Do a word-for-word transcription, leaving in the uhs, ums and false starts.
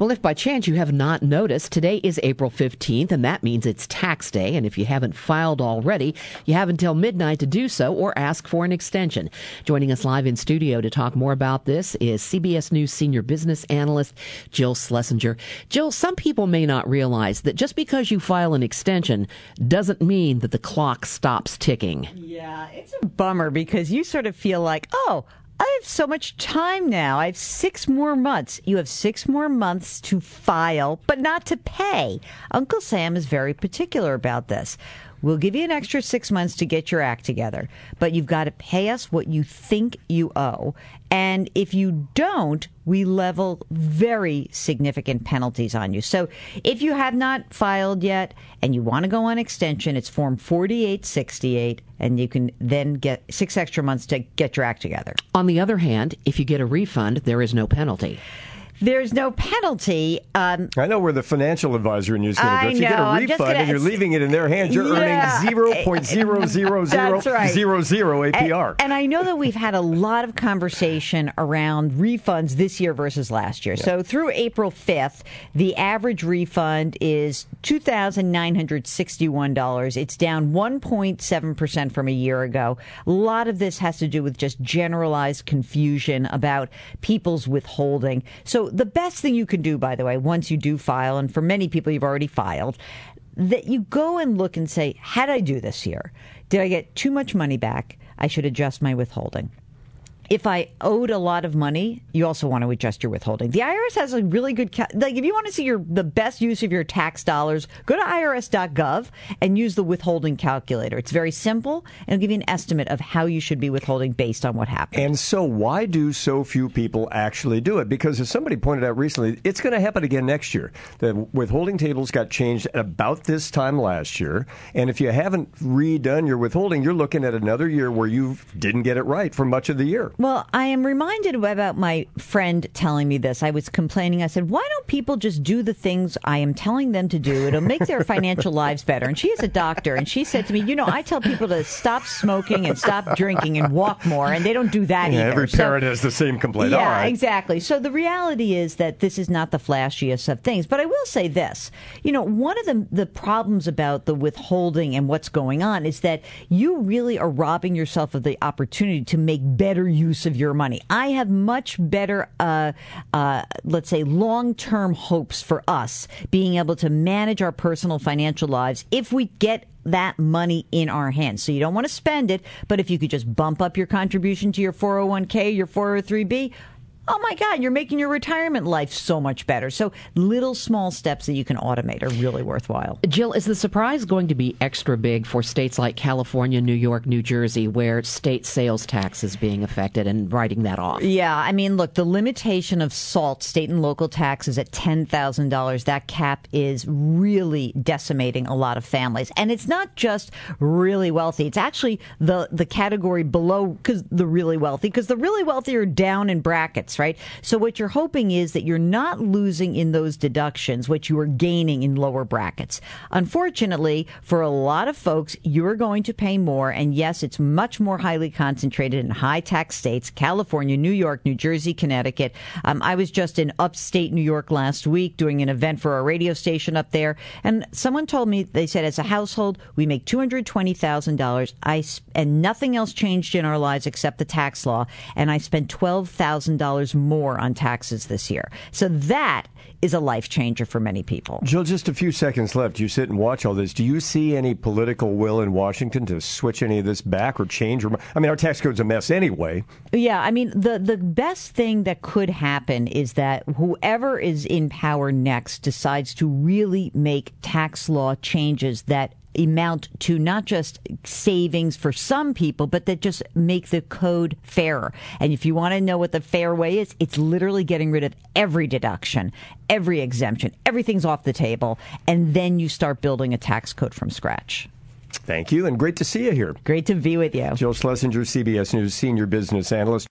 Well, if by chance you have not noticed, today is April fifteenth, and that means it's tax day. And if you haven't filed already, you have until midnight to do so or ask for an extension. Joining us live in studio to talk more about this is C B S News senior business analyst Jill Schlesinger. Jill, some people may not realize that just because you file an extension doesn't mean that the clock stops ticking. Yeah, it's a bummer because you sort of feel like, oh, I have so much time now. I have six more months. You have six more months to file, but not to pay. Uncle Sam is very particular about this. We'll give you an extra six months to get your act together, but you've got to pay us what you think you owe. And if you don't, we level very significant penalties on you. So if you have not filed yet and you want to go on extension, it's Form forty-eight sixty-eight, and you can then get six extra months to get your act together. On the other hand, if you get a refund, there is no penalty. There's no penalty. Um, I know where the financial advisor in you is going to go. If you know, get a I'm refund gonna, and you're leaving it in their hands, you're yeah, earning zero point zero zero zero zero zero A P R. And, and I know that we've had a lot of conversation around refunds this year versus last year. Yeah. So through April fifth, the average refund is two thousand nine hundred sixty-one dollars. It's down one point seven percent from a year ago. A lot of this has to do with just generalized confusion about people's withholding. So the best thing you can do, by the way, once you do file, and for many people you've already filed, that you go and look and say, how did I do this year? Did I get too much money back? I should adjust my withholding. If I owed a lot of money, you also want to adjust your withholding. The I R S has a really good, ca- like if you want to see your the best use of your tax dollars, go to I R S dot gov and use the withholding calculator. It's very simple and it'll give you an estimate of how you should be withholding based on what happened. And so why do so few people actually do it? Because as somebody pointed out recently, it's going to happen again next year. The withholding tables got changed at about this time last year. And if you haven't redone your withholding, you're looking at another year where you didn't get it right for much of the year. Well, I am reminded about my friend telling me this. I was complaining. I said, why don't people just do the things I am telling them to do? It'll make their financial lives better. And she is a doctor. And she said to me, you know, I tell people to stop smoking and stop drinking and walk more. And they don't do that yeah, either. Every parent so, has the same complaint. Yeah, All right. exactly. So the reality is that this is not the flashiest of things. But I will say this. You know, one of the, the problems about the withholding and what's going on is that you really are robbing yourself of the opportunity to make better use of your money. I have much better, uh, uh, let's say, long-term hopes for us being able to manage our personal financial lives if we get that money in our hands. So you don't want to spend it, but if you could just bump up your contribution to your four oh one k, your four oh three b, oh my God, you're making your retirement life so much better. So little small steps that you can automate are really worthwhile. Jill, is the surprise going to be extra big for states like California, New York, New Jersey, where state sales tax is being affected and writing that off? Yeah, I mean, look, the limitation of SALT, state and local taxes at ten thousand dollars, that cap is really decimating a lot of families. And it's not just really wealthy. It's actually the, the category below because the really wealthy, because the really wealthy are down in brackets. Right? So what you're hoping is that you're not losing in those deductions what you are gaining in lower brackets. Unfortunately, for a lot of folks, you're going to pay more. And yes, it's much more highly concentrated in high tax states, California, New York, New Jersey, Connecticut. Um, I was just in upstate New York last week doing an event for a radio station up there. And someone told me, they said, as a household, we make two hundred twenty thousand dollars. I, and nothing else changed in our lives except the tax law. And I spent twelve thousand dollars more on taxes this year. So that is a life changer for many people. Jill, just a few seconds left. You sit and watch all this. Do you see any political will in Washington to switch any of this back or change? Or, I mean, our tax code's a mess anyway. Yeah, I mean, the, the best thing that could happen is that whoever is in power next decides to really make tax law changes that amount to not just savings for some people, but that just make the code fairer. And if you want to know what the fair way is, it's literally getting rid of every deduction, every exemption, everything's off the table, and then you start building a tax code from scratch. Thank you, and great to see you here. Great to be with you. Jill Schlesinger, C B S News senior business analyst.